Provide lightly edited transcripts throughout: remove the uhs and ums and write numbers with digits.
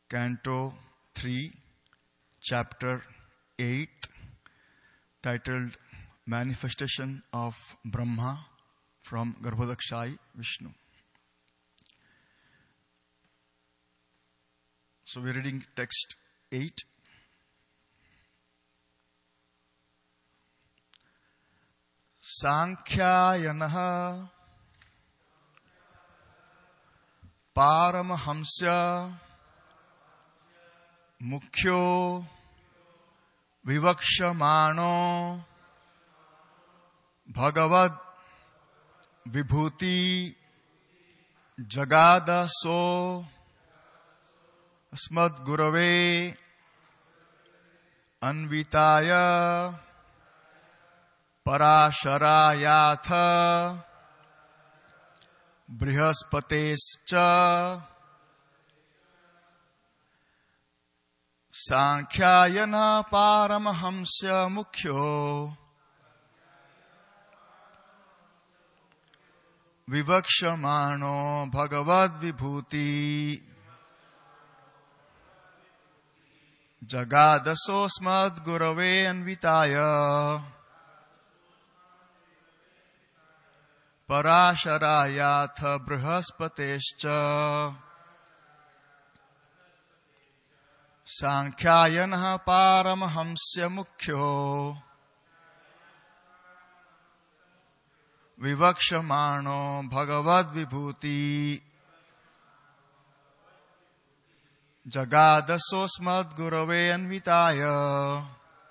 Canto 3, Chapter 8, titled Manifestation of Brahma from Garbhodakshai Vishnu. So we're reading text 8. Sankhyayanah Paramahamsya Mukhyo Vivakshamano Bhagavad Vibhuti Jagadaso Asmad Gurave Anvitaya Parasharayatha Brihaspatescha Sankhayana Paramahamsya Mukhyo Vivakshamano Bhagavad Vibhuti Jagadasosmad Gurave Anvitaya Parasharayatha Brihaspatescha Sankhyayanah Paramahamsya Mukhyo Vivakshamano Bhagavad Vibhuti Jagadasosmad Gurave Anvitaya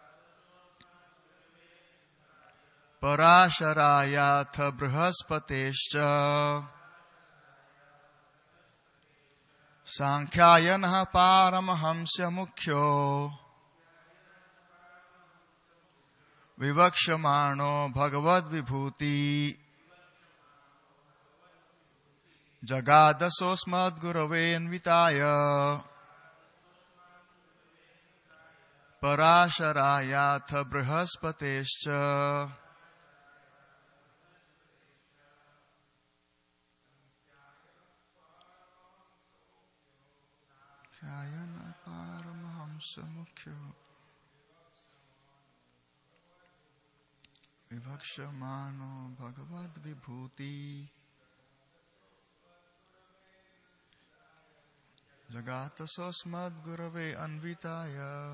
Parasharayatha Brihaspatescha Sankhyayanah Paramahamsya Mukhyo Vivakshamano Bhagavad Vibhuti Jagadasosmad Gurave Anvitaya Parasharayatha Brihaspatescha Sankhyayanah Paramahamsya Mukhyo Vivakshamano Bhagavad Vibhuti Jagadasosmad Gurave Anvitaya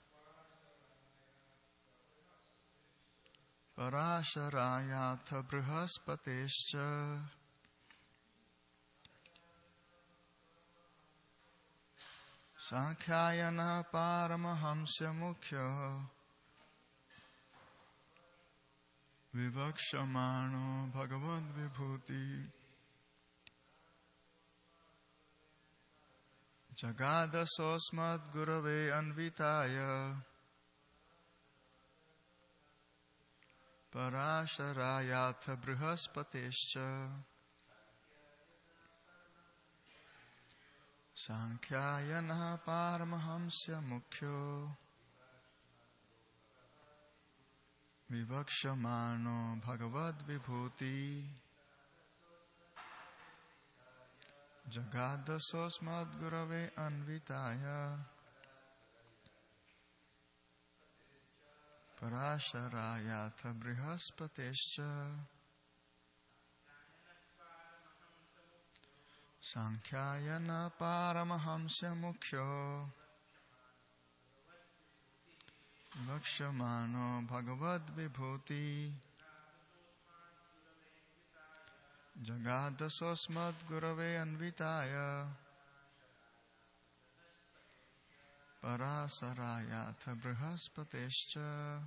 Parasharayatha Brihaspatescha Sankhyayanah Paramahamsya Mukhyo Vivakshamano Bhagavad Vibhuti Jagadasosmad Gurave Anvitaya Parasharayatha Brihaspatescha Sankhyayanah Paramahamsya Mukhyo Vivakshamano Bhagavad Vibhuti Jagadasosmad Gurave Anvitaya Parasharayatha Brihaspatescha Sankhyayanah Paramahamsya Mukhyo Vivakshamano Bhagavad Vibhuti Jagadasosmad Gurave Anvitaya Parasharayatha Brihaspatescha.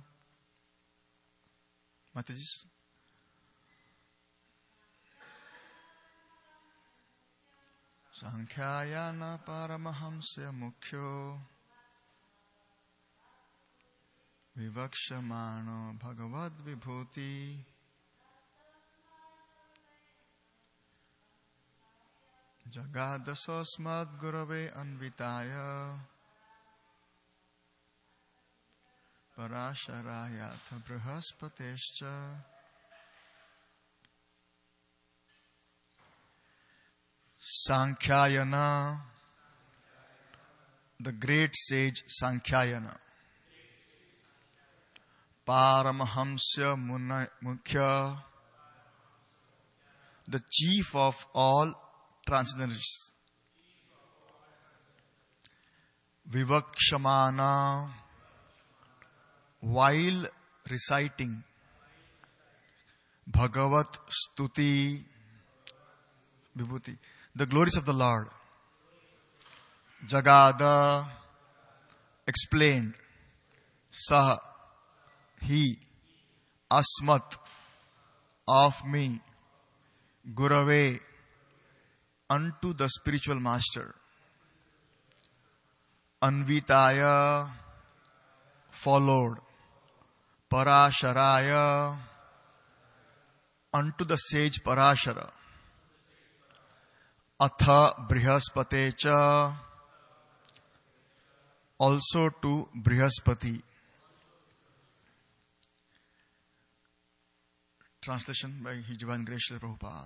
Mataji. Sankhyayanah Paramahamsya Mukhyo Vivakshamano Bhagavad Vibhuti Jagadasosmad Gurave Anvitaya Parasharayatha Brihaspatescha Sankhayana the great sage Sankhyayana, Paramahamsya Mukhya, the chief of all transcendentalists, Vivakshamana, while reciting Bhagavat Stuti Vibhuti, the glories of the Lord, Jagada, explained, Sah, he, Asmat, of me, Gurave, unto the spiritual master, Anvitaya, followed, Parasharaya, unto the sage Parashara, Atha Brihaspatecha, also to Brihaspati. Translation by His Divine Grace Srila Prabhupada.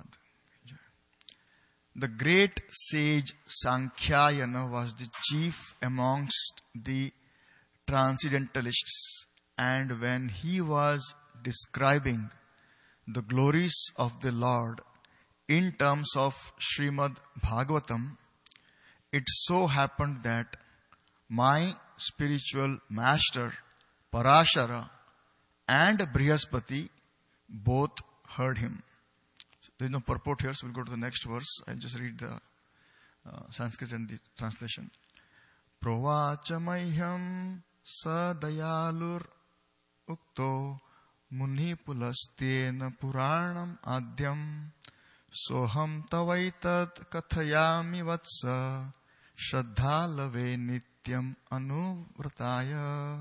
The great sage Sankhyayana was the chief amongst the transcendentalists, and when he was describing the glories of the Lord in terms of Srimad Bhagavatam, it so happened that my spiritual master Parashara and Brihaspati both heard him. So there is no purport here, so we'll go to the next verse. I'll just read the Sanskrit and the translation. Provacha mahyam sadayalur ukto muni pulastena puranam adyam soham tavaitat kathayami vatsa shraddhalave nityam anuvrataya.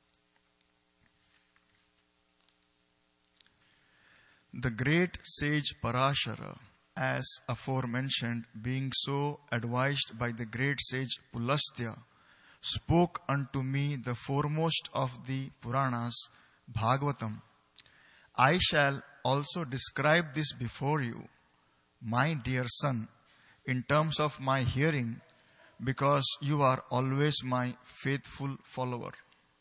The great sage Parashara, as aforementioned, being so advised by the great sage Pulastya, spoke unto me the foremost of the Puranas, Bhagavatam. I shall also describe this before you, my dear son, in terms of my hearing, because you are always my faithful follower.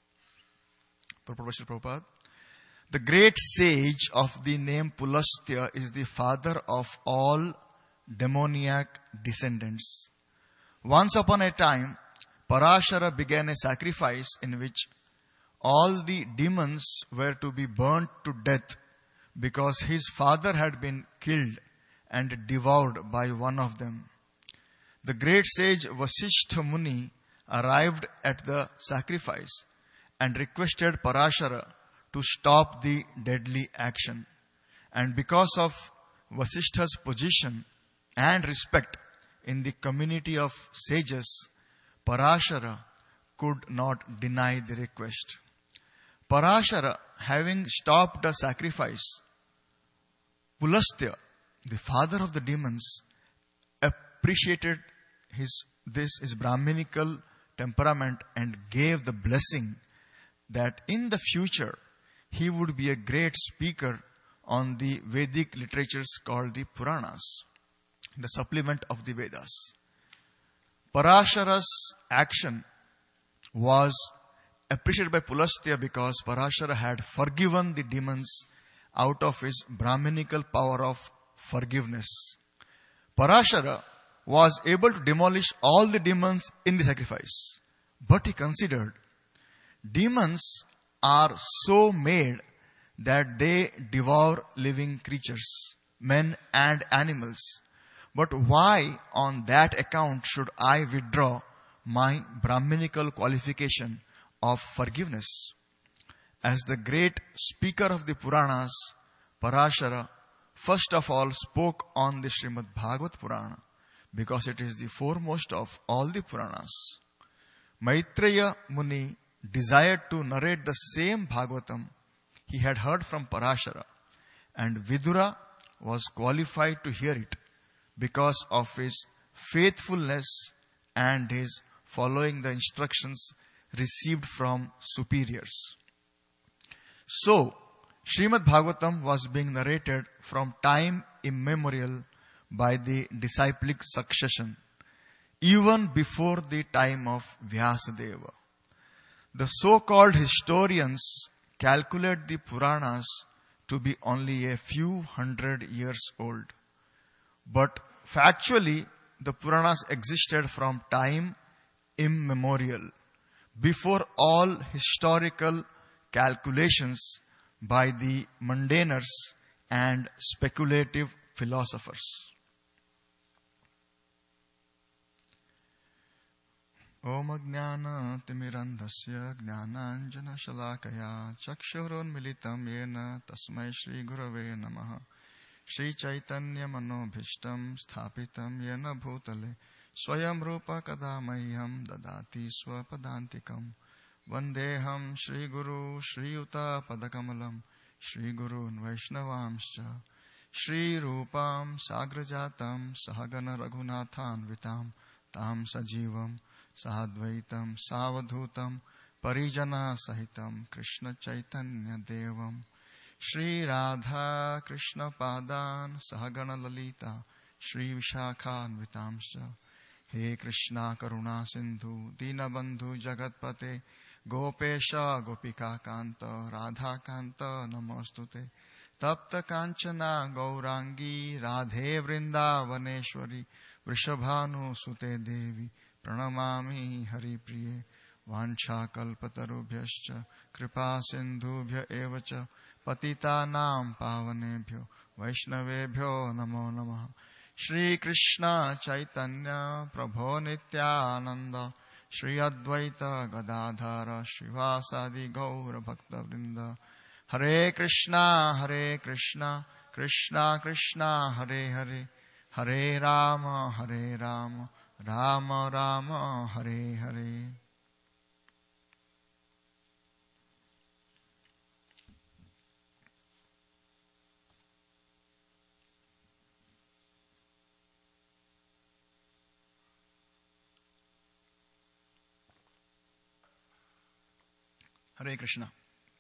Prabhupada. The great sage of the name Pulastya is the father of all demoniac descendants. Once upon a time, Parashara began a sacrifice in which all the demons were to be burnt to death because his father had been killed and devoured by one of them. The great sage Vasishtha Muni arrived at the sacrifice and requested Parashara to stop the deadly action. And because of Vasishtha's position and respect in the community of sages, Parashara could not deny the request. Parashara, having stopped the sacrifice, Pulastya, the father of the demons, appreciated his Brahminical temperament and gave the blessing that in the future he would be a great speaker on the Vedic literatures called the Puranas, the supplement of the Vedas. Parashara's action was appreciated by Pulastya because Parashara had forgiven the demons out of his Brahminical power of forgiveness. Parashara was able to demolish all the demons in the sacrifice. But he considered, demons are so made that they devour living creatures, men and animals. But why on that account should I withdraw my Brahminical qualification of forgiveness? As the great speaker of the Puranas, Parashara first of all spoke on the Srimad Bhagavat Purana because it is the foremost of all the Puranas. Maitreya Muni desired to narrate the same Bhagavatam he had heard from Parashara, and Vidura was qualified to hear it because of his faithfulness and his following the instructions received from superiors. So, Srimad Bhagavatam was being narrated from time immemorial by the disciplic succession. even before the time of Vyasadeva. The so-called historians calculate the Puranas to be only a few hundred years old. But factually, the Puranas existed from time immemorial, before all historical calculations by the mundaners and speculative philosophers. Om Ajnana Timirandhasya Jnananjana Shalakaya Chakshurunmilitam Yena Tasmai Shri Gurave Namaha Shri Chaitanya Manobhishtam Sthapitam Yena Bhutale Swayam Rupa Kadamayyam Dadati Swapadantikam Vandeham Shri Guru Shri Yuta Padakamalam Shri Gurun Vaishnavamscha Shri Rupam Sagrajatam Sahagana Raghunathan Vitam Tam Sajivam Sahadvaitam Savadhutam Parijana Sahitam Krishna Chaitanya Devam Shri Radha Krishna Padan Sahagana Lalita Shri Vishakhan Vitamscha He Krishna Karuna Sindhu Dinabandhu Jagatpate Gopesha Gopika Kanta Radha Kanta Namostute Tapta Kanchana Gaurangi Radhe Vrindavaneshwari Vrishabhanu Sute Devi Pranamami Hari Priye Vancha Kalpatarubhyascha Kripa Sindhubhya Evacha Patita Nam Pavanebhyo Vaishnavebhyo Namo Namaha Shri Krishna Chaitanya Prabho Nityananda Shri Advaita Gadadhara Shivasadi Gaura Bhakta Vrinda Hare Krishna Krishna Krishna Hare Hare Hare Rama Rama Rama Hare Hare. Hare Krishna.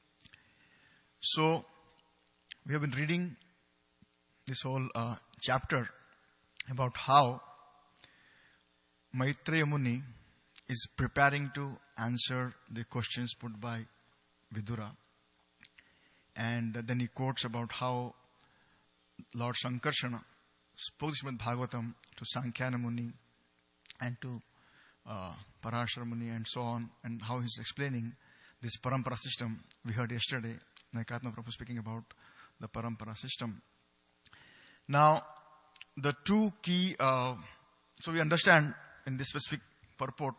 So, we have been reading this whole chapter about how Maitreya Muni is preparing to answer the questions put by Vidura. And then he quotes about how Lord Sankarsana spoke Srimad Bhagavatam to Sankhya Muni and to Parashara Muni and so on, and how he's explaining this Parampara system. We heard yesterday, Naikatma Prabhu speaking about the Parampara system. Now, the two key, so we understand in this specific purport,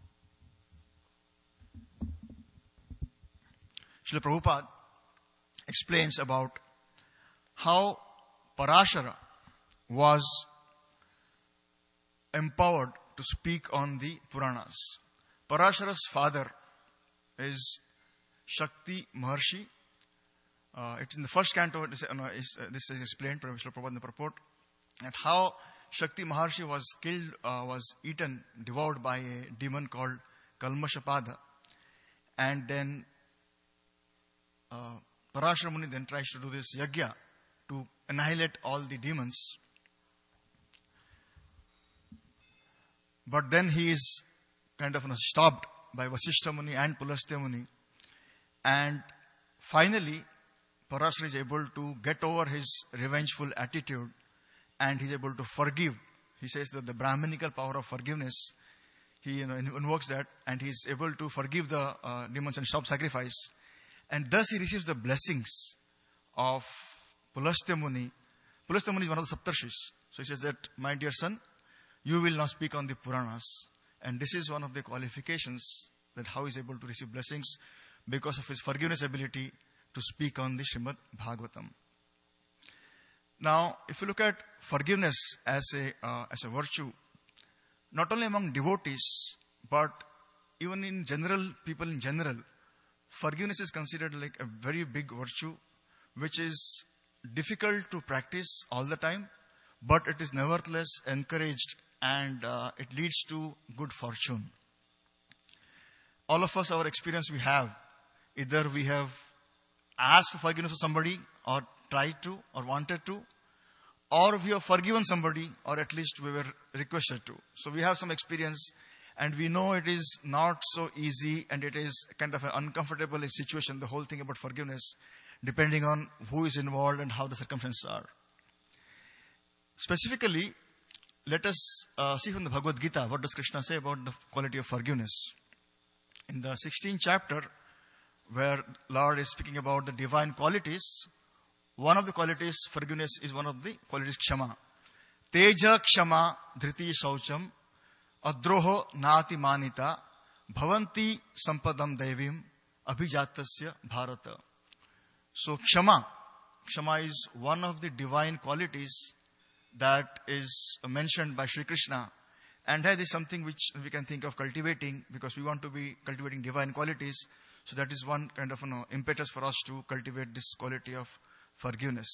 Srila Prabhupada explains about how Parashara was empowered to speak on the Puranas. Parashara's father is Shakti Maharshi. It's in the first canto, this is explained, Srila Prabhupada in the purport, and how Shakti Maharshi was killed, was eaten, devoured by a demon called Kalmashapada. And then Parashara Muni then tries to do this yagya to annihilate all the demons. But then he is kind of stopped by Vasishtha Muni and Pulastya Muni. And finally, Parashara is able to get over his revengeful attitude and he is able to forgive. He says that the Brahminical power of forgiveness, he invokes that, and he is able to forgive the demons and stop sacrifice. And thus he receives the blessings of Pulastya Muni. Pulastya Muni is one of the Saptarshis. So he says that, my dear son, you will now speak on the Puranas. And this is one of the qualifications that how he is able to receive blessings, because of his forgiveness ability to speak on the Srimad Bhagavatam. Now, if you look at forgiveness as a virtue, not only among devotees, but even in general, people in general, forgiveness is considered like a very big virtue, which is difficult to practice all the time, but it is nevertheless encouraged, and it leads to good fortune. All of us, our experience we have, either we have asked for forgiveness of somebody, or tried to, or wanted to, or we have forgiven somebody, or at least we were requested to. So we have some experience, and we know it is not so easy, and it is kind of an uncomfortable situation, the whole thing about forgiveness, depending on who is involved and how the circumstances are. Specifically, let us see from the Bhagavad Gita, what does Krishna say about the quality of forgiveness. In the 16th chapter, where Lord is speaking about the divine qualities, one of the qualities, forgiveness, is one of the qualities, kshama. Teja kshama dhriti shaucham adroho nati manita bhavanti sampadam devim abhijatasya bharata. So kshama is one of the divine qualities that is mentioned by Sri Krishna, and that is something which we can think of cultivating, because we want to be cultivating divine qualities. So that is one kind of impetus for us to cultivate this quality of forgiveness.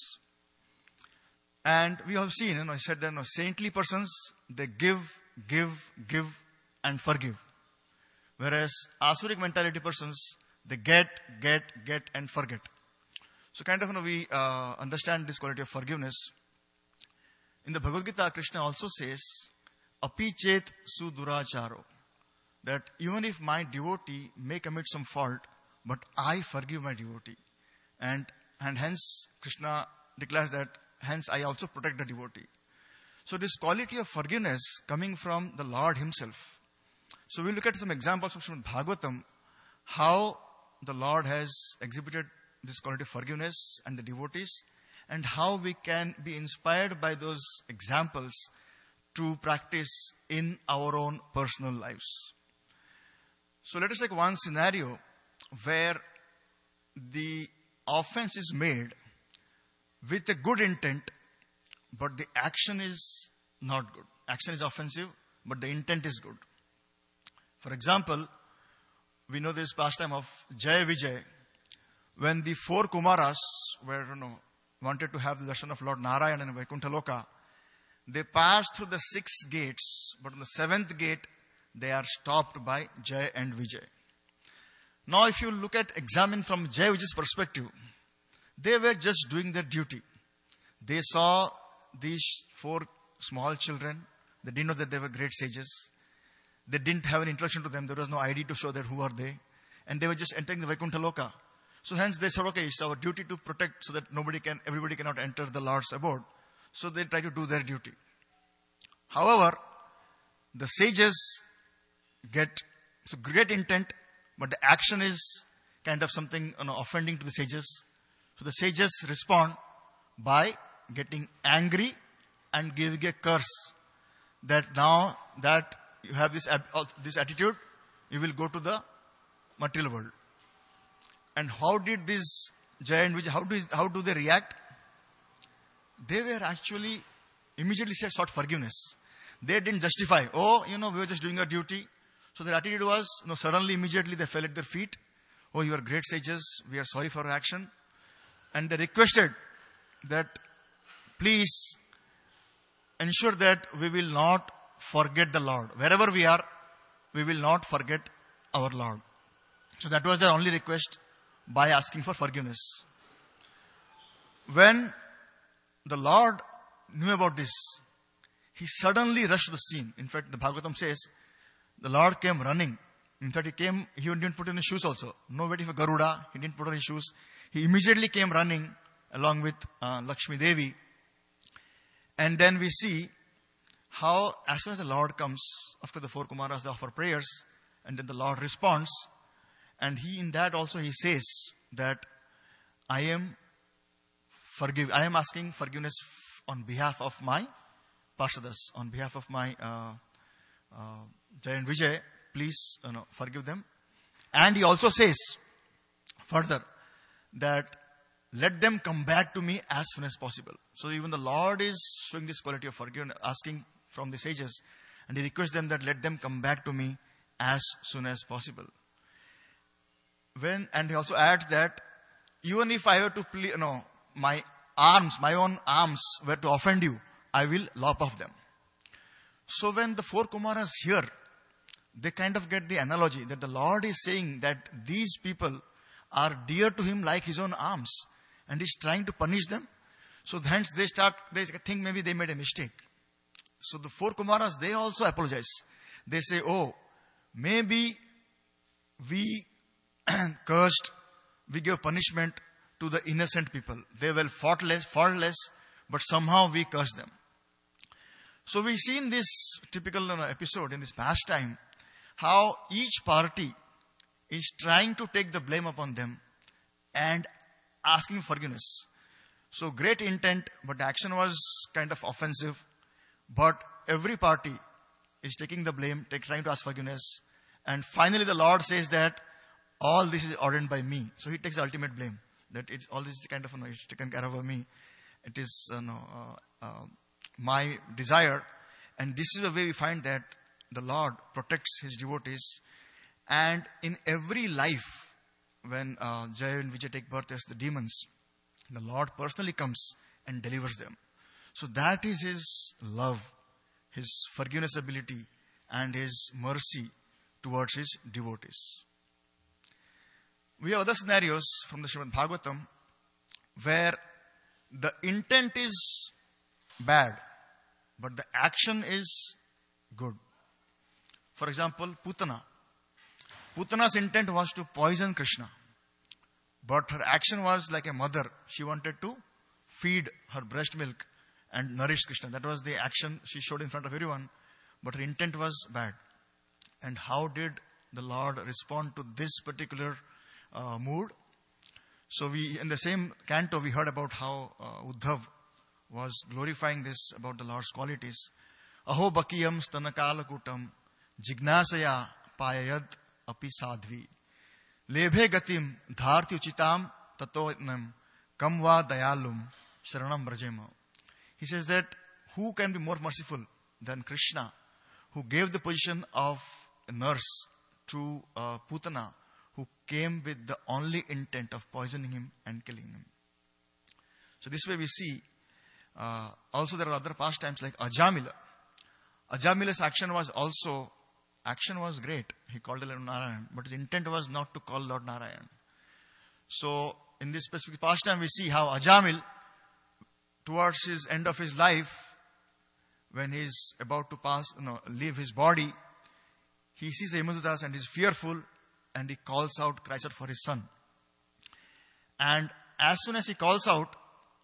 And we have seen, I said that saintly persons, they give, and forgive. Whereas asuric mentality persons, they get, and forget. So kind of we understand this quality of forgiveness. In the Bhagavad Gita, Krishna also says, api chet suduracharo, that even if my devotee may commit some fault, but I forgive my devotee. And hence, Krishna declares that, hence I also protect the devotee. So this quality of forgiveness coming from the Lord Himself. So we look at some examples from Bhagavatam, how the Lord has exhibited this quality of forgiveness and the devotees, and how we can be inspired by those examples to practice in our own personal lives. So let us take one scenario where the offense is made with a good intent, but the action is not good. Action is offensive, but the intent is good. For example, we know this pastime of Jaya Vijay, when the 4 Kumaras were, wanted to have the darshan of Lord Narayana in Vaikuntha Loka, they passed through the 6 gates, but on the 7th gate, they are stopped by Jay and Vijay. Now, if you examine from Jay Vijay's perspective, they were just doing their duty. They saw these 4 small children. They didn't know that they were great sages. They didn't have an introduction to them. There was no ID to show that who are they. And they were just entering the Vaikuntha Loka. So hence they said, okay, it's our duty to protect so that everybody cannot enter the Lord's abode. So they try to do their duty. However, the sages get great intent, but the action is kind of something offending to the sages. So the sages respond by getting angry and giving a curse that now that you have this attitude, you will go to the material world. And how did this Jay and Vijay, how do they react? They were actually immediately sought forgiveness. They didn't justify, we were just doing our duty. So their attitude was, suddenly, immediately they fell at their feet. Oh, you are great sages. We are sorry for our action. And they requested that, please ensure that we will not forget the Lord. Wherever we are, we will not forget our Lord. So that was their only request by asking for forgiveness. When the Lord knew about this, He suddenly rushed to the scene. In fact, the Bhagavatam says, the Lord came running. In fact, he didn't put on his shoes also. No waiting for Garuda. He didn't put on his shoes. He immediately came running along with Lakshmi Devi. And then we see how as soon as the Lord comes, after the 4 Kumaras, they offer prayers. And then the Lord responds. And in that also he says that I am asking forgiveness on behalf of my Parshadas, on behalf of my Jay and Vijay, please forgive them. And he also says further that let them come back to me as soon as possible. So even the Lord is showing this quality of forgiveness, asking from the sages, and he requests them that let them come back to me as soon as possible. And he also adds that even if I were to my own arms were to offend you, I will lop off them. So when the 4 Kumaras hear, they kind of get the analogy that the Lord is saying that these people are dear to him like his own arms, and he's trying to punish them. So hence they think maybe they made a mistake. So the 4 Kumaras, they also apologize. They say, oh, maybe we cursed, we gave punishment to the innocent people. They were faultless, but somehow we cursed them. So we see in this typical episode, in this pastime, how each party is trying to take the blame upon them and asking forgiveness. So great intent, but the action was kind of offensive. But every party is taking the blame, trying to ask forgiveness. And finally the Lord says that all this is ordained by me. So he takes the ultimate blame. That it's all this kind of, it's taken care of by me. It is my desire. And this is the way we find that the Lord protects his devotees. And in every life, when Jaya and Vijay take birth as the demons, the Lord personally comes and delivers them. So that is his love, his forgiveness ability, and his mercy towards his devotees. We have other scenarios from the Srimad Bhagavatam where the intent is bad, but the action is good. For example, Putana. Putana's intent was to poison Krishna, but her action was like a mother. She wanted to feed her breast milk and nourish Krishna. That was the action she showed in front of everyone, but her intent was bad. And how did the Lord respond to this particular mood? So in the same canto, we heard about how Uddhav was glorifying this about the Lord's qualities. Aho bakiyam stanakala kutam jignasaya payayad api sadhvi lebhe gatim dharti uchitam tatotnam kamva dayalum sharanam brajema. He says that who can be more merciful than Krishna, who gave the position of a nurse to Putana, who came with the only intent of poisoning him and killing him. So this way we see, also there are other pastimes like Ajamila. Ajamila's action was great. He called Lord Narayan, but his intent was not to call Lord Narayan. So in this specific pastime we see how Ajamil, towards his end of his life, when he is about to leave his body, he sees the Yamadutas and is fearful, and he cries out for his son. And as soon as he calls out,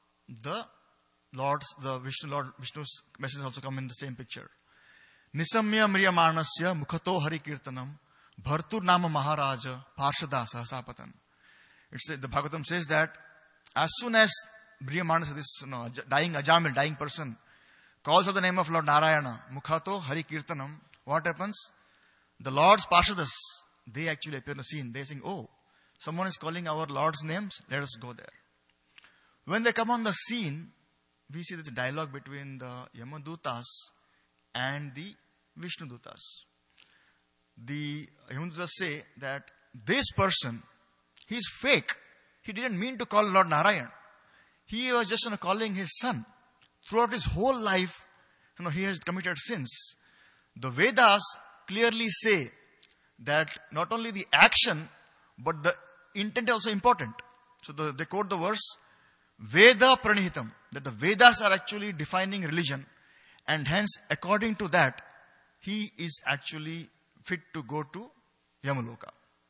Vishnu's message also come in the same picture. Nisamya mriyamanasya mukhato hari kirtanam bhartur nama maharaja parshada sahasapatan. The Bhagavatam says that as soon as Mriyamanasa, this dying Ajamil, dying person, calls out the name of Lord Narayana, mukhato hari kirtanam, what happens? The Lord's Parshadas, they actually appear in the scene. They saying, oh, someone is calling our Lord's names, let us go there. When they come on the scene, we see this dialogue between the Yamadutas and the Vishnudutas. The Yamadutas say that this person, he's fake. He didn't mean to call Lord Narayan. He was just calling his son. Throughout his whole life, he has committed sins. The Vedas clearly say that not only the action, but the intent is also important. So they quote the verse, Veda Pranihitam, that the Vedas are actually defining religion, and hence according to that, he is actually fit to go to Yamaloka.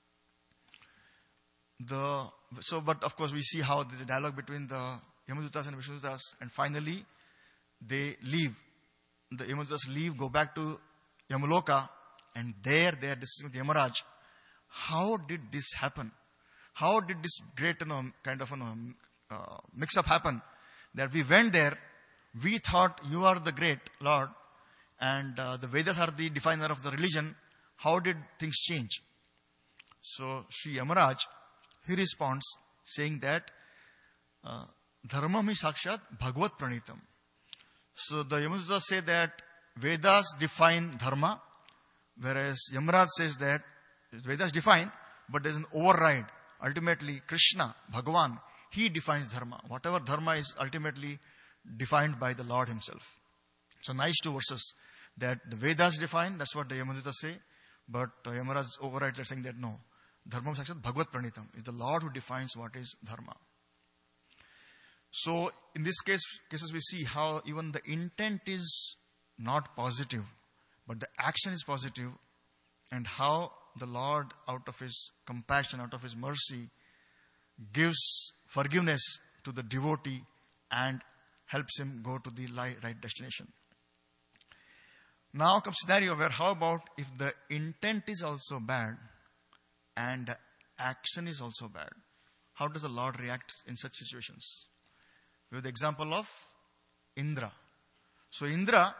But of course we see how there's a dialogue between the Yamadutas and Vishnudutas, and finally they leave. The Yamadutas leave, go back to Yamaloka, and there they are discussing with Yamaraj. How did this happen? How did this great mix-up happen? That we went there, we thought you are the great Lord, and the Vedas are the definer of the religion. How did things change? So Sri Yamaraj, he responds saying that Dharma hi sakshat bhagavad pranitam. So the Yamadutas say that Vedas define dharma, whereas Yamaraj says that Vedas define, but there is an override. Ultimately, Krishna, Bhagavan, he defines dharma. Whatever dharma is ultimately defined by the Lord himself. So nice two verses that the Vedas define, that's what the Yamadutas say, but Yamaraj overrides are saying that no, dharma sakshat bhagavad pranitam is the Lord who defines what is dharma. So in this cases we see how even the intent is not positive, but the action is positive, and how the Lord, out of His compassion, out of His mercy, gives forgiveness to the devotee and helps him go to the right destination. Now comes scenario where how about if the intent is also bad and the action is also bad? How does the Lord react in such situations? We have the example of Indra. So Indra,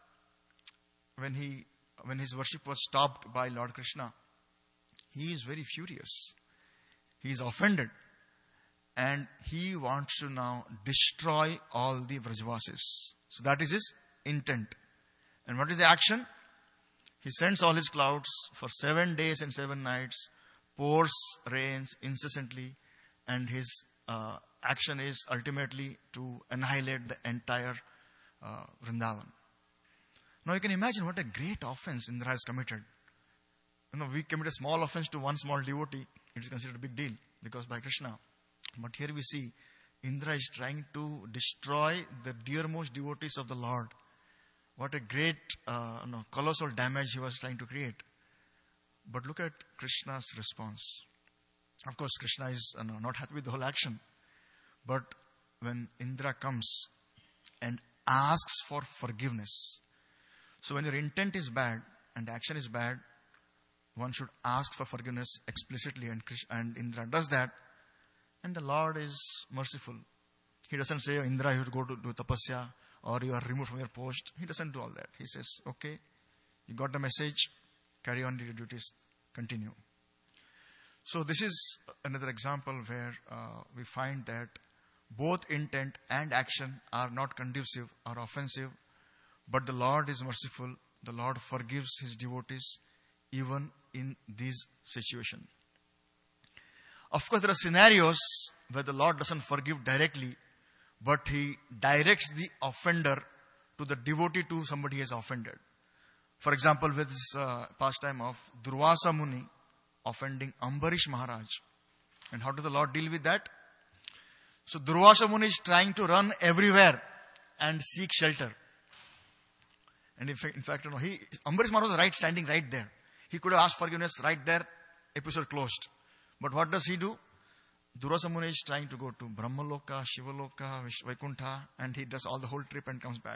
when his worship was stopped by Lord Krishna, he is very furious. He is offended. And he wants to now destroy all the Vrajavasis. So that is his intent. And what is the action? He sends all his clouds for 7 days and 7 nights, pours rains incessantly, and his action is ultimately to annihilate the entire Vrindavan. Now you can imagine what a great offense Indra has committed. We commit a small offense to one small devotee, it is considered a big deal because by Krishna. But here we see Indra is trying to destroy the dearmost devotees of the Lord. What a great, colossal damage he was trying to create. But look at Krishna's response. Of course, Krishna is not happy with the whole action. But when Indra comes and asks for forgiveness. So when your intent is bad and action is bad, one should ask for forgiveness explicitly, and Indra does that. And the Lord is merciful. He doesn't say, Indra, you have to go to do tapasya, or you are removed from your post. He doesn't do all that. He says, okay, you got the message, carry on your duties, continue. So this is another example where we find that both intent and action are not conducive or offensive, but the Lord is merciful. The Lord forgives His devotees even in these situations. Of course, there are scenarios where the Lord doesn't forgive directly, but He directs the offender to the devotee to somebody He has offended. For example, with this pastime of Durvasa Muni offending Ambarish Maharaj. And how does the Lord deal with that? So Durvasa Muni is trying to run everywhere and seek shelter. And in fact, Ambarish Maharaj was standing right there. He could have asked forgiveness right there, episode closed. But what does he do? Durvasa Muni is trying to go to Brahmaloka, Shivaloka, Vaikuntha, and he does all the whole trip and comes back.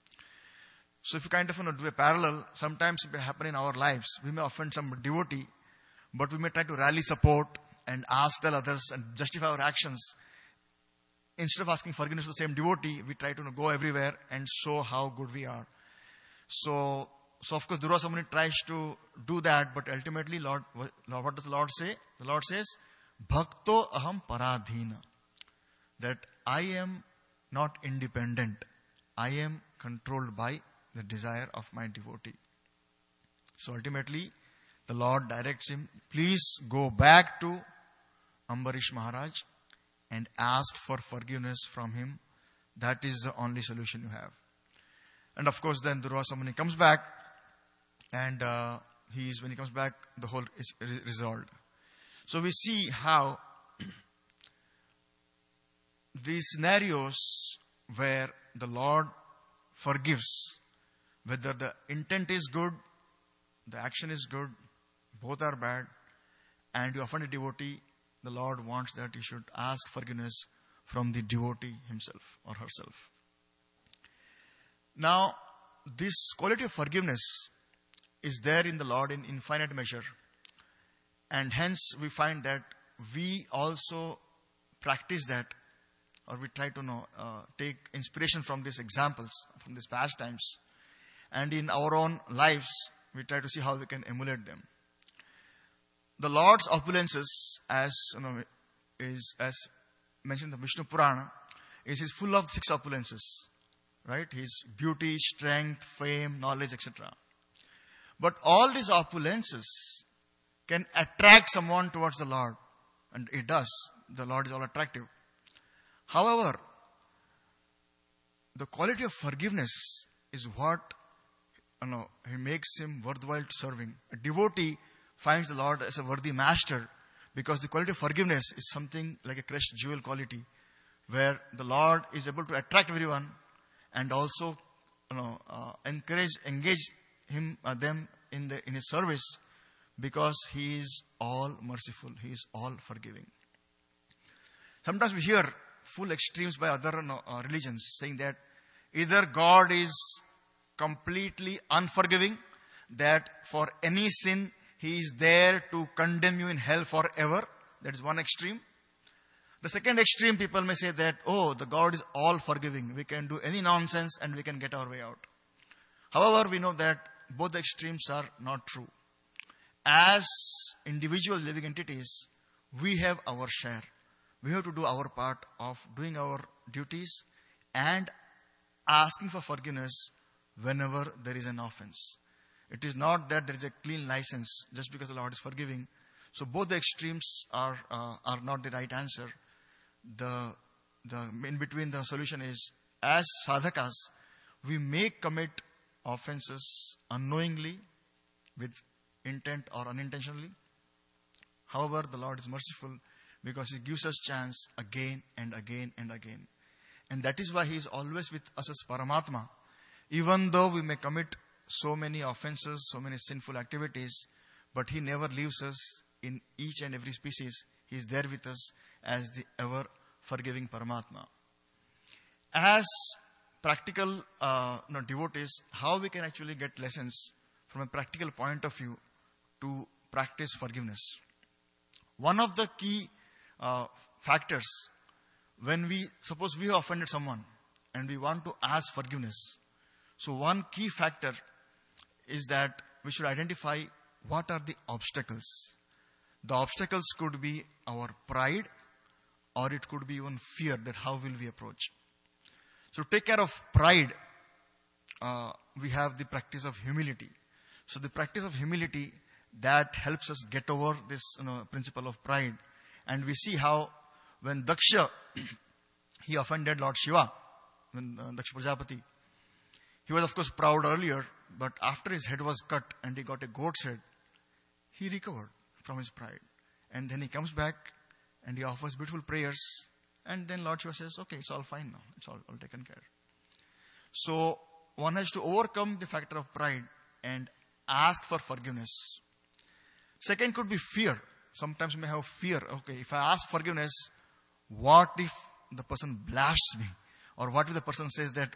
So if you kind of do a parallel, sometimes it may happen in our lives. We may offend some devotee, but we may try to rally support and tell others and justify our actions. Instead of asking forgiveness to the same devotee, we try to go everywhere and show how good we are. So of course, Durvasa Muni tries to do that, but ultimately, Lord, what does the Lord say? The Lord says, Bhakto aham paradhina. That I am not independent. I am controlled by the desire of my devotee. So ultimately, the Lord directs him, please go back to Ambarish Maharaj and ask for forgiveness from him. That is the only solution you have. And of course, then Durvasa Muni comes back. And when he comes back, the whole is resolved. So we see how these scenarios where the Lord forgives, whether the intent is good, the action is good, both are bad, and you offend a devotee, the Lord wants that you should ask forgiveness from the devotee himself or herself. Now, this quality of forgiveness is there in the Lord in infinite measure. And hence we find that we also practice that, or we try to take inspiration from these examples, from these pastimes. And in our own lives, we try to see how we can emulate them. The Lord's opulences, as mentioned in the Vishnu Purana, is full of 6 opulences. Right? His beauty, strength, fame, knowledge, etc. But all these opulences can attract someone towards the Lord. And it does. The Lord is all attractive. However, the quality of forgiveness is what he makes him worthwhile to serving. A devotee finds the Lord as a worthy master because the quality of forgiveness is something like a crushed jewel quality where the Lord is able to attract everyone and also engage them in His service, because He is all merciful, He is all forgiving. Sometimes we hear full extremes by other religions saying that either God is completely unforgiving, that for any sin He is there to condemn you in hell forever. That is one extreme. The second extreme, people may say that, the God is all forgiving. We can do any nonsense and we can get our way out. However, we know that both the extremes are not true. As individual living entities, we have our share. We have to do our part of doing our duties and asking for forgiveness whenever there is an offense. It is not that there is a clean license just because the Lord is forgiving. So both the extremes are not the right answer. The in between, the solution is, as sadhakas, we may commit offenses unknowingly, with intent or unintentionally. However, the Lord is merciful because He gives us chance again and again and again. And that is why He is always with us as Paramatma. Even though we may commit so many offenses, so many sinful activities, but He never leaves us in each and every species. He is there with us as the ever forgiving Paramatma. As practical devotees, how we can actually get lessons from a practical point of view to practice forgiveness. One of the key factors, when suppose we have offended someone and we want to ask forgiveness. So one key factor is that we should identify what are the obstacles. The obstacles could be our pride, or it could be even fear, that how will we approach. So to take care of pride, we have the practice of humility. So the practice of humility, that helps us get over this principle of pride. And we see how when Daksha, he offended Lord Shiva, when Daksha Prajapati, he was of course proud earlier, but after his head was cut and he got a goat's head, he recovered from his pride. And then he comes back and he offers beautiful prayers. And then Lord Shiva says, okay, it's all fine now. It's all taken care. So one has to overcome the factor of pride and ask for forgiveness. Second could be fear. Sometimes we may have fear. Okay, if I ask forgiveness, what if the person blasts me? Or what if the person says that,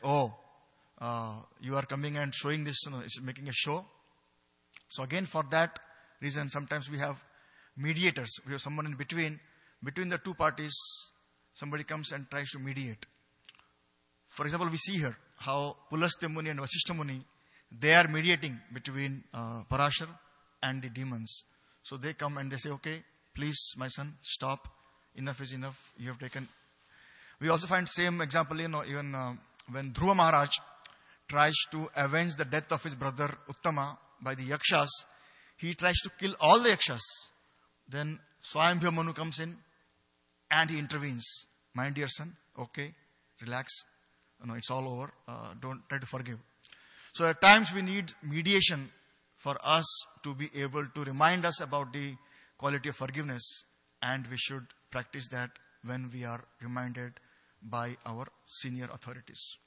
you are coming and showing this, is making a show? So again, for that reason, sometimes we have mediators. We have someone in between the two parties. Somebody comes and tries to mediate. For example, we see here how Pulastya Muni and Vasishtha Muni, they are mediating between Parashar and the demons. So they come and they say, okay, please, my son, stop. Enough is enough. You have taken. We also find same example, even when Dhruva Maharaj tries to avenge the death of his brother Uttama by the Yakshas. He tries to kill all the Yakshas. Then Swayambhya Manu comes in and he intervenes. My dear son, okay, relax. It's all over. Don't try to forgive. So at times we need mediation for us to be able to remind us about the quality of forgiveness, and we should practice that when we are reminded by our senior authorities.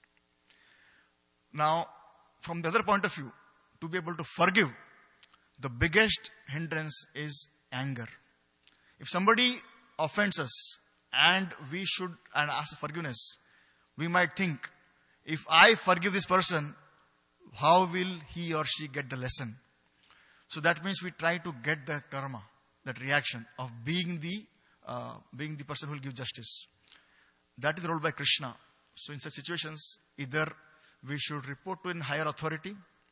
Now, from the other point of view, to be able to forgive, the biggest hindrance is anger. If somebody offends us and we should ask forgiveness, we might think, if I forgive this person, how will he or she get the lesson? So that means we try to get the karma, that reaction of being the person who will give justice. That is the role by Krishna. So in such situations, either we should report to a higher authority,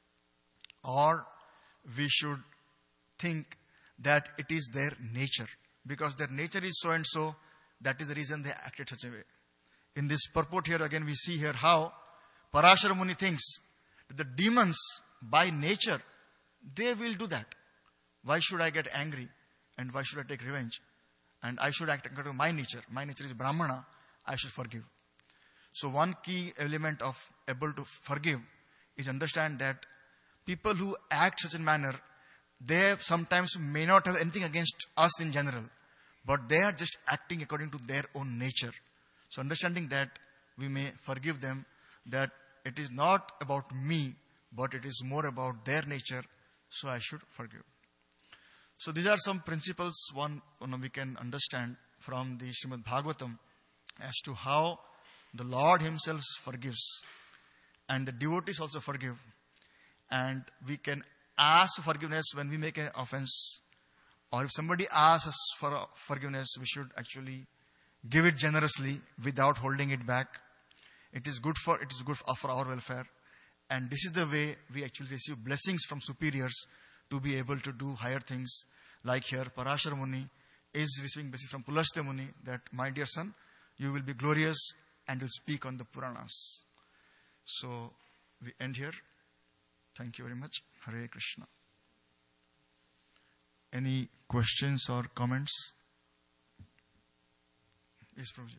or we should think that it is their nature. Because their nature is so and so, that is the reason they acted such a way. In this purport here, again we see here how Parashara Muni thinks that the demons by nature, they will do that. Why should I get angry? And why should I take revenge? And I should act according to my nature. My nature is Brahmana. I should forgive. So one key element of able to forgive is understand that people who act such a manner, they sometimes may not have anything against us in general, but they are just acting according to their own nature. So understanding that, we may forgive them, that it is not about me, but it is more about their nature, so I should forgive. So these are some principles we can understand from the Srimad Bhagavatam as to how the Lord Himself forgives, and the devotees also forgive. And we can ask for forgiveness when we make an offense, or if somebody asks us for forgiveness, we should actually give it generously without holding it back. It is good for our welfare. And this is the way we actually receive blessings from superiors to be able to do higher things. Like here, Parashara Muni is receiving blessings from Pulastya Muni that, my dear son, you will be glorious and will speak on the Puranas. So we end here. Thank you very much. Hare Krishna. Any questions or comments? Yes, Prabhuji.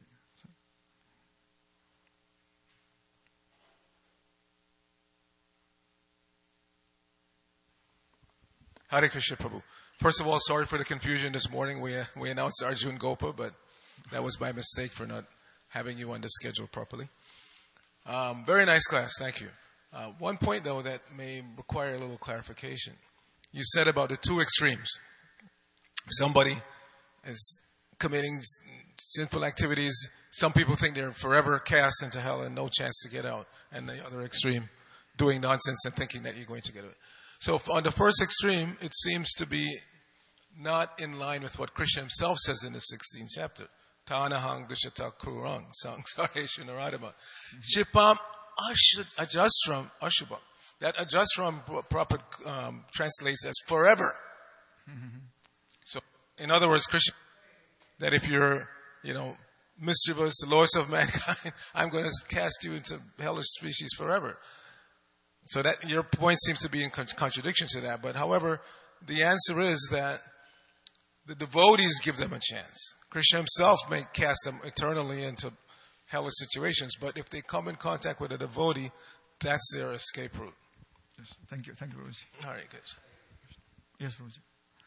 Hare Krishna, Prabhu. First of all, sorry for the confusion this morning. We announced Arjun Gopa, but that was my mistake for not having you on the schedule properly. Very nice class. Thank you. One point, though, that may require a little clarification. You said about the two extremes. Somebody is committing sinful activities. Some people think they're forever cast into hell and no chance to get out. And the other extreme, doing nonsense and thinking that you're going to get out. So on the first extreme, it seems to be not in line with what Krishna himself says in the 16th chapter. Tanahang dushata kurang samsareshu naradama. Shipam ajastram ashubam. That ajastram proper translates as forever. So, in other words, Krishna, that if you're, mischievous, the lowest of mankind, I'm going to cast you into hellish species forever. So that your point seems to be in contradiction to that. But however, the answer is that the devotees give them a chance. Krishna himself may cast them eternally into hellish situations, but if they come in contact with a devotee, that's their escape route. Yes. Thank you. Thank you, Prabhuji. All right, good. Yes, Prabhuji.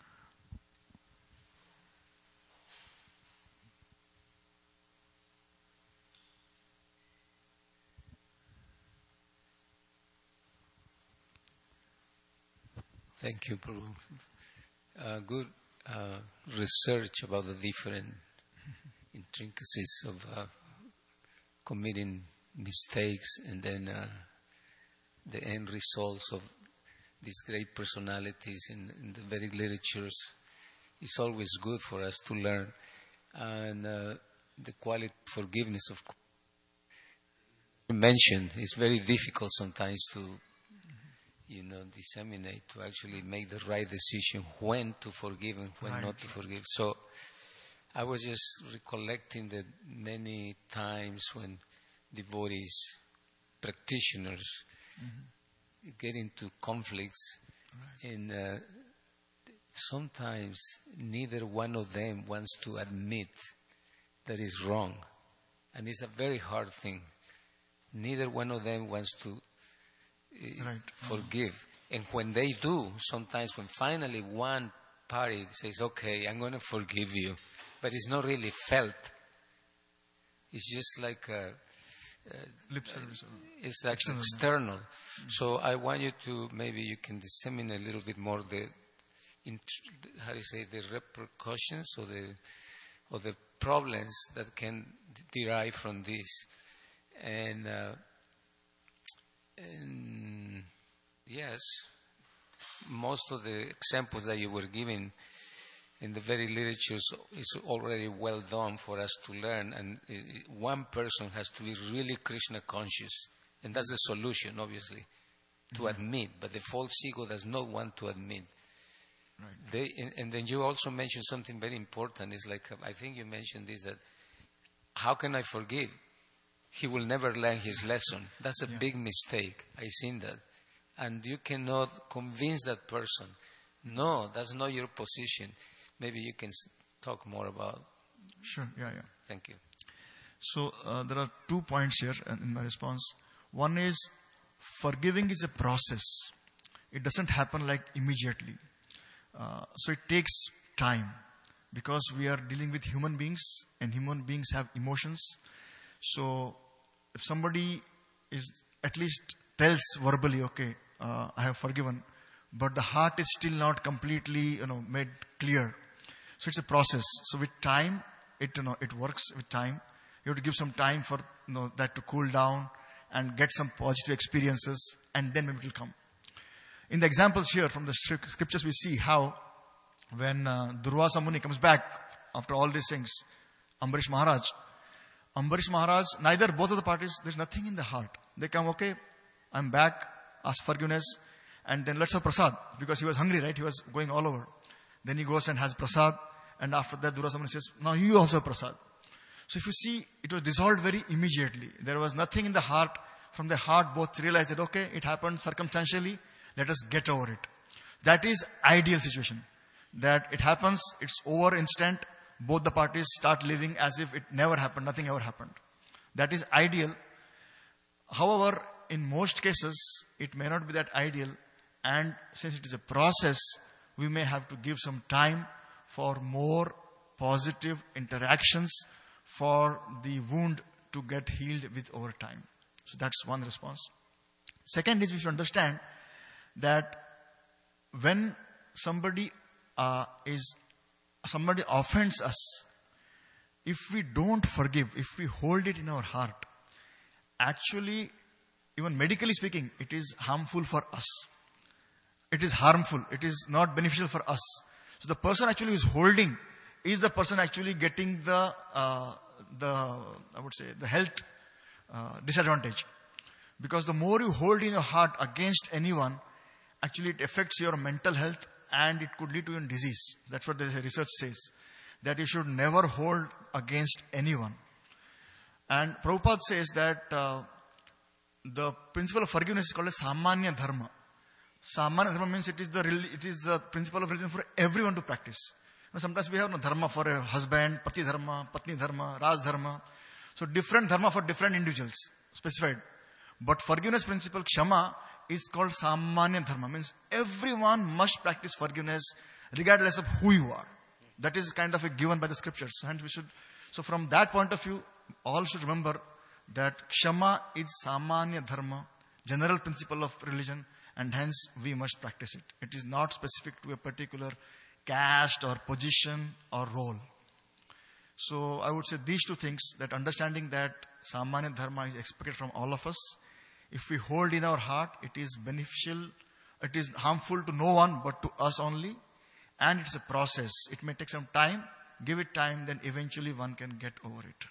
Thank you, Prabhu. Good research about the different intricacies of committing mistakes and then the end results of these great personalities in the Vedic literatures. It's always good for us to learn. And the quality of forgiveness, of course, you mentioned, is very difficult sometimes to disseminate, to actually make the right decision when to forgive and when not to forgive. So I was just recollecting that many times when devotees, practitioners, get into conflicts, and sometimes neither one of them wants to admit that it's wrong. And it's a very hard thing. Neither one of them wants to forgive. And when they do, sometimes when finally one party says, okay, I'm going to forgive you, but it's not really felt. It's just like lip service. It's like external. So I want you to, maybe you can disseminate a little bit more the repercussions or the problems that can derive from this. And yes, most of the examples that you were giving in the very literatures is already well done for us to learn. And one person has to be really Krishna conscious. And that's the solution, obviously, to admit. But the false ego does not want to admit. Right. And then you also mentioned something very important. It's like, I think you mentioned this, that how can I forgive? He will never learn his lesson. That's a big mistake. I've seen that. And you cannot convince that person. No, that's not your position. Maybe you can talk more about. Sure, yeah. Thank you. So there are 2 points here in my response. One is, forgiving is a process. It doesn't happen like immediately. So it takes time, because we are dealing with human beings, and human beings have emotions. So if somebody is at least tells verbally, okay, I have forgiven, but the heart is still not completely, made clear. So it's a process. So with time, it works with time. You have to give some time for that to cool down and get some positive experiences, and then maybe it will come. In the examples here from the scriptures, we see how when Durvasa Muni comes back after all these things, Ambarish Maharaj, both of the parties, there's nothing in the heart. They come, okay, I'm back, ask forgiveness, and then let's have prasad, because he was hungry, right? He was going all over. Then he goes and has prasad, and after that Durvasa Muni says, now you also have prasad. So if you see, it was dissolved very immediately. There was nothing in the heart. From the heart, both realized that, okay, it happened circumstantially, let us get over it. That is ideal situation. That it happens, it's over instant, both the parties start living as if it never happened, nothing ever happened. That is ideal. However, in most cases, it may not be that ideal, and since it is a process, we may have to give some time for more positive interactions for the wound to get healed with over time. So that's one response. Second is we should understand that when somebody offends us, if we don't forgive, if we hold it in our heart, actually, even medically speaking, it is harmful for us. It is harmful. It is not beneficial for us. So the person actually who is holding is the person actually getting the health disadvantage. Because the more you hold in your heart against anyone, actually it affects your mental health and it could lead to a disease. That's what the research says. That you should never hold against anyone. And Prabhupada says that the principle of forgiveness is called a Samanya Dharma. Samanya Dharma means it is the principle of religion for everyone to practice. Sometimes we have dharma for a husband, pati dharma, patni dharma, raj dharma. So different dharma for different individuals specified. But forgiveness principle, kshama, is called Samanya Dharma. Means everyone must practice forgiveness regardless of who you are. That is kind of a given by the scriptures. And so from that point of view, all should remember that kshama is Samanya Dharma, general principle of religion, and hence we must practice it. It is not specific to a particular caste or position or role. So I would say these two things, that understanding that Samanya Dharma is expected from all of us. If we hold in our heart, it is beneficial, it is harmful to no one but to us only. And it's a process. It may take some time. Give it time, then eventually one can get over it.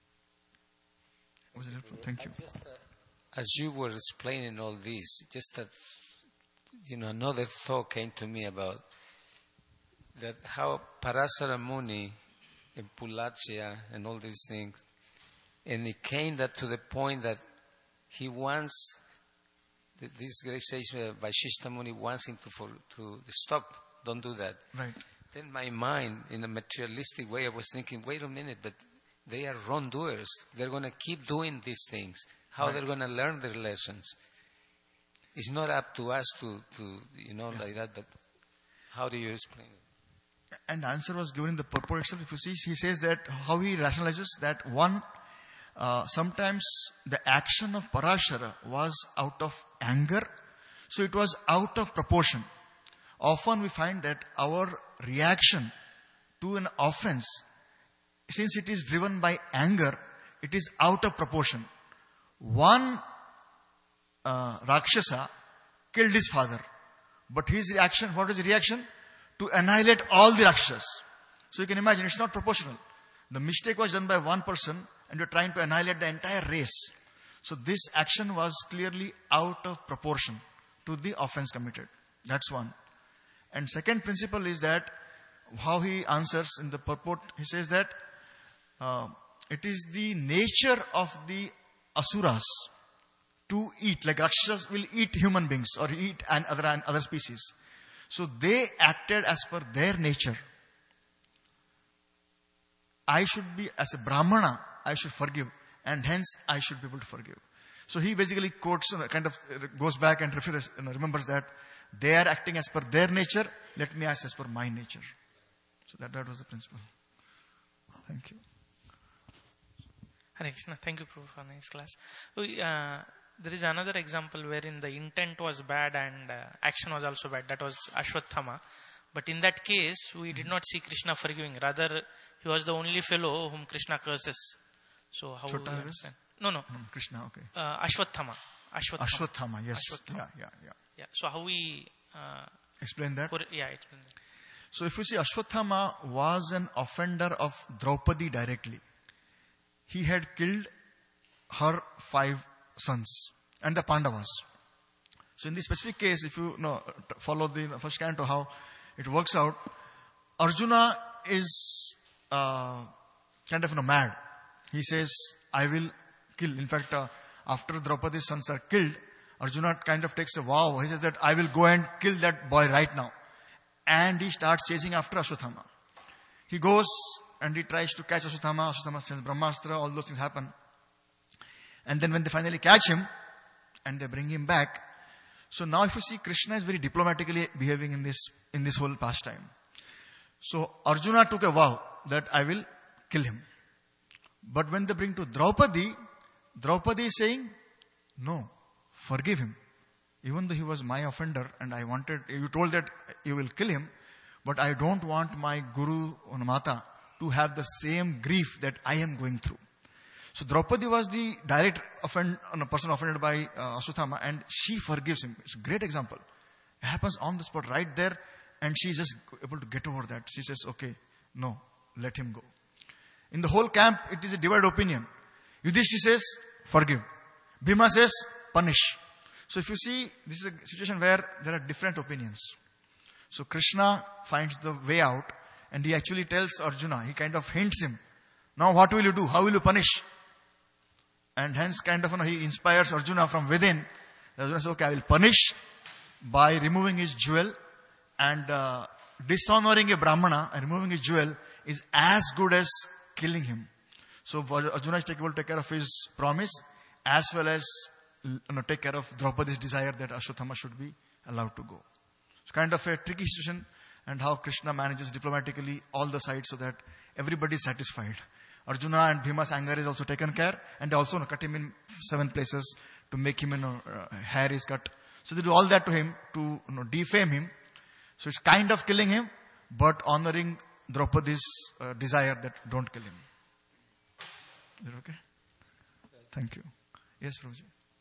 Was it helpful? Thank you. As you were explaining all this, just that, another thought came to me about that how Parasara Muni and Pulachya and all these things, and it came that to the point that he wants, this great sage Vaishishta Muni wants him to stop, don't do that. Right. Then my mind, in a materialistic way, I was thinking, wait a minute, but they are wrongdoers. They're going to keep doing these things. How they're going to learn their lessons? It's not up to us to like that, but how do you explain it? And the answer was given in the purport itself. If you see, he says that how he rationalizes that one, sometimes the action of Parashara was out of anger, so it was out of proportion. Often we find that our reaction to an offense, since it is driven by anger, it is out of proportion. One Rakshasa killed his father, but his reaction, what is his reaction? To annihilate all the Rakshasas. So you can imagine, it's not proportional. The mistake was done by one person and you're trying to annihilate the entire race. So this action was clearly out of proportion to the offense committed. That's one. And second principle is that how he answers in the purport, he says that it is the nature of the asuras to eat, like Rakshasas will eat human beings or eat other species. So they acted as per their nature. I should be, as a Brahmana, I should forgive, and hence I should be able to forgive. So he basically quotes, kind of goes back and remembers that they are acting as per their nature, let me act as per my nature. So that was the principle. Thank you. Hare Krishna. Thank you, Prabhu, for nice class. There is another example wherein the intent was bad and action was also bad. That was Ashwatthama. But in that case, we did not see Krishna forgiving. Rather, he was the only fellow whom Krishna curses. So how do you understand? No. Krishna, okay. Ashwatthama. Ashwatthama, yes. Ashwatthama. Yeah. So how we... Explain that. explain that. So if you see, Ashwatthama was an offender of Draupadi directly. He had killed her 5 sons and the Pandavas. So in this specific case, if you follow the first canto, how it works out, Arjuna is kind of mad. He says, I will kill. In fact, after Draupadi's sons are killed, Arjuna kind of takes a vow. He says that I will go and kill that boy right now. And he starts chasing after Ashwatthama. He goes and he tries to catch Ashwatthama. Ashwatthama sends Brahmastra. All those things happen. And then when they finally catch him and they bring him back. So now if you see, Krishna is very diplomatically behaving in this whole pastime. So Arjuna took a vow that I will kill him. But when they bring to Draupadi is saying, no, forgive him. Even though he was my offender and you told that you will kill him, but I don't want my Guru or Mata to have the same grief that I am going through. So Draupadi was the direct person offended by Ashwatthama, and she forgives him. It's a great example. It happens on the spot right there, and she is just able to get over that. She says, okay, no, let him go. In the whole camp, it is a divided opinion. Yudhishthira says, forgive. Bhima says, punish. So if you see, this is a situation where there are different opinions. So Krishna finds the way out, and he actually tells Arjuna, he kind of hints him, now what will you do? How will you punish? And hence he inspires Arjuna from within. Arjuna says, okay, I will punish by removing his jewel, and dishonoring a Brahmana and removing his jewel is as good as killing him. So Arjuna is able to take care of his promise as well as take care of Draupadi's desire that Ashwatthama should be allowed to go. It's kind of a tricky situation, and how Krishna manages diplomatically all the sides so that everybody is satisfied. Arjuna and Bhima's anger is also taken care, and they also cut him in 7 places to make him, hair is cut. So they do all that to him to defame him. So it's kind of killing him, but honoring Draupadi's desire that don't kill him. Is that okay? Thank you. Yes, Prabhuji.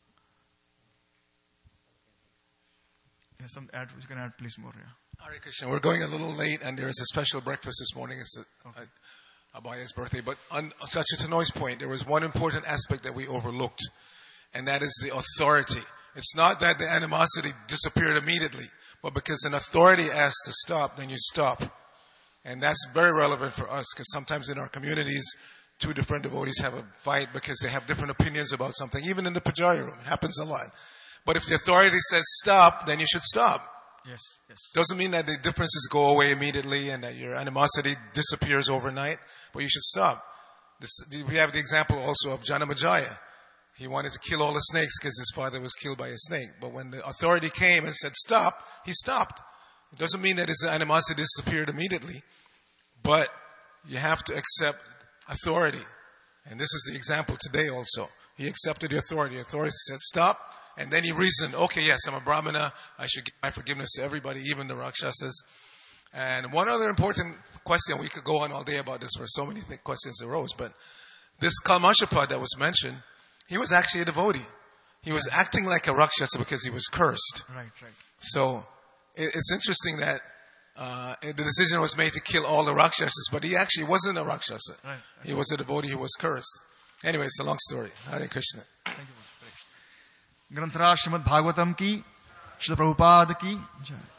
Yes, you can add please more. Yeah. Hare Krishna. We're going a little late, and there is a special breakfast this morning. It's Abaya's birthday. But on Sachitanoi's point, there was one important aspect that we overlooked, and that is the authority. It's not that the animosity disappeared immediately, but because an authority asks to stop, then you stop. And that's very relevant for us, because sometimes in our communities, 2 different devotees have a fight because they have different opinions about something. Even in the Pujari room, it happens a lot. But if the authority says stop, then you should stop. Yes. Doesn't mean that the differences go away immediately and that your animosity disappears overnight, but you should stop. We have the example also of Janamajaya. He wanted to kill all the snakes because his father was killed by a snake. But when the authority came and said stop, he stopped. It doesn't mean that his animosity disappeared immediately, but you have to accept authority. And this is the example today also. He accepted the authority. The authority said stop, and then he reasoned, okay, yes, I'm a Brahmana. I should give my forgiveness to everybody, even the Rakshasas. And one other important question, we could go on all day about this, for so many questions arose, but this Kalmashapa that was mentioned, he was actually a devotee. He was acting like a Rakshasa because he was cursed. Right. So it's interesting that the decision was made to kill all the Rakshasas, but he actually wasn't a Rakshasa. Right. He was a devotee who was cursed. Anyway, it's a long story. Hare Krishna. Thank you. Granthara Srimad Bhagavatam ki, Srila Prabhupada ki jai.